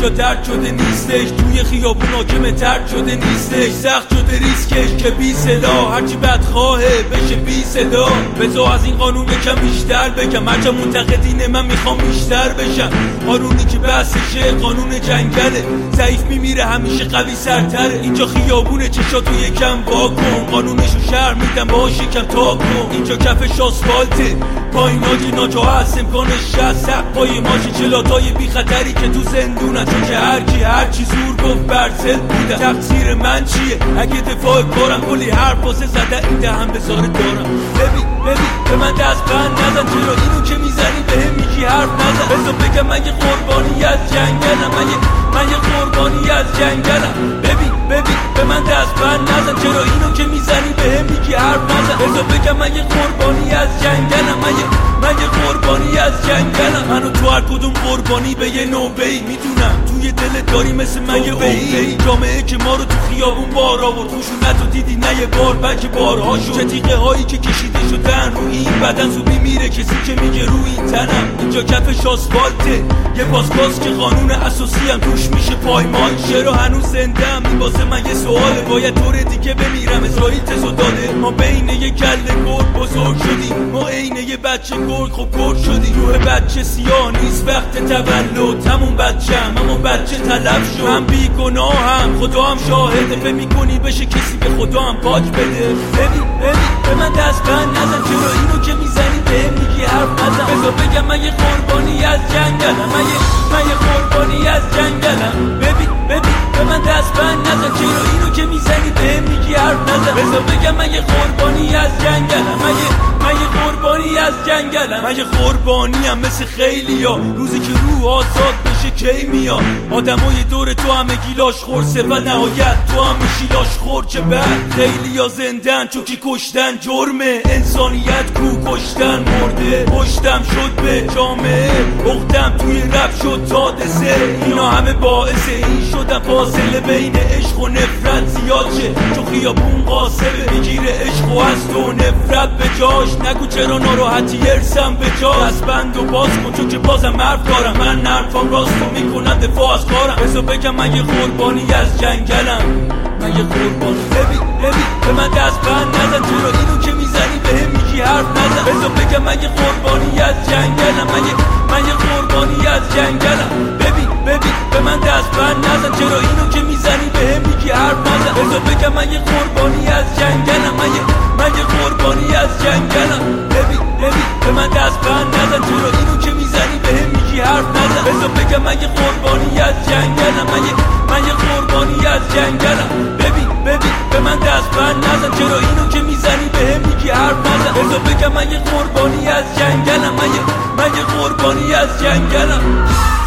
درد شده نیستش، توی خیابون حاکم ترد شده نیستش، سخت شده ریسکش که بی سلاح هرچی بدخواهه بشه بی صدا. بذار از این قانون یکم بیشتر بگم، هرچه منتقدینه من میخوام بیشتر بشم. قانونی که بحثشه قانون جنگله، ضعیف میمیره همیشه قوی سرتره. اینجا خیابونه چشاتو یکم واکن، قانونشو شهر میدم باهاش یکم تا کن. اینجا کفش آسفالته پایین آجی ناجا هست، امکانش هست پای ماشین چلاتای بی خطری که تو زندونن، چون که هرچی زور گفت برسل بودن. تقصیر من چیه اگه دفاع کارم کلی حرف واسه زده این دهن بزاره دارم. ببین به من دست بند نزن، چرا اینو که میزنی بهم میگی حرف نزن. بذار بگم من یه قربانی از جنگلم، من یه قربانی از جنگلم. ببین به من دست بند نزن، چرا اینو که میزنی بهم میگی حرف نزن. بذار بگم من یه قربانی از جنگلم، من یه قربانی از جنگلم. منو تو هر کدوم قربانی به یه نوبه‌ای میدونم، توی دلت داری مثل من یه اوبه‌ای. جامعه که ما رو تو خیابون بار آورد، خشونت رو دیدی نه یه بار بلکه بارها شد. چتیقه هایی که کشیده شدن روی این بدن زود میمیره کسی که میگه روی این تنم. اینجا کفش آسفالته یه پاسپاس که قانون اساسی هم توش میشه پایمال. چرا هنوز زنده‌ام این واسه من یه سواله، باید طور دیگه بمیرم اسرائیل تزو داده. ما بین یه کله گرگ بزرگ شدیم، ما عین یه بچه گرگ خب گرگ شدیم. روح بچه سیاه نیست وقت تولد، همون بچه‌م اما بچه طلب شد. من بیگناهم خدا هم شاهده، فکر می‌کنی بشه کسی به خدا هم پاک بده. ببین به من دست بند نزن، چرا اینو که میزنی بهم میگی حرف نزن. بذار بگم من یه قربانی از جنگلم، من یه قربانی از جنگلم. ببین به من دست بند نزن، چرا اینو که میزنی بهم میگی حرف نزن. بذار بگم من یه قربانی از جنگلم، من یه قربانی از جنگلم. من یه قربانیم مثل خیلیا، روزی که روح آزاد بشه کی میاد. آدمای دور تو همه گیلاش خورسه و نهایت تو هم میشیلاش خور. چه بعد خیلیا زندن چون که کشتن جرمه، انسانیت کو کشتن مرده. پشتم شد به جامعه، اختم توی رب شد تادسه. اینا همه باعث این شدن فاصله بین عشق و نفرت زیاد شه، چون خیابون قاسمه میگیره عشق و از تو نفرت به جاش. نگو چرا ناراحتی ارسم به جا، از بند و باز کن چون که بازم حرف دارم. من حرفام راستو میکنم دفاع از کارم. بذار بگم من یه قربانی از جنگلم، من یه قربانی. ببین به من دست بند نزن، چرا اینو که میزنی بهم میگی حرف نزن. بذار بگم من یه قربانی از جنگلم، من یه قربانی از جنگلم. ببین به من دست بند نزن، چرا اینو که میزنی بهم میگی حرف نزن. بذار بگم من یه قربانی از جنگلم، من یه قربانی از جنگلم. ببین به من دست بند نزن، چرا اینو که میزنی بهم میگی حرف نزن. بذار بگم من یه قربانی از جنگلم، من یه قربانی از جنگلم. ببین به من دست بند نزن، چرا اینو که میزنی بهم میگی حرف نزن. بذار بگم من یه قربانی از جنگلم، من یه قربانی از جنگلم.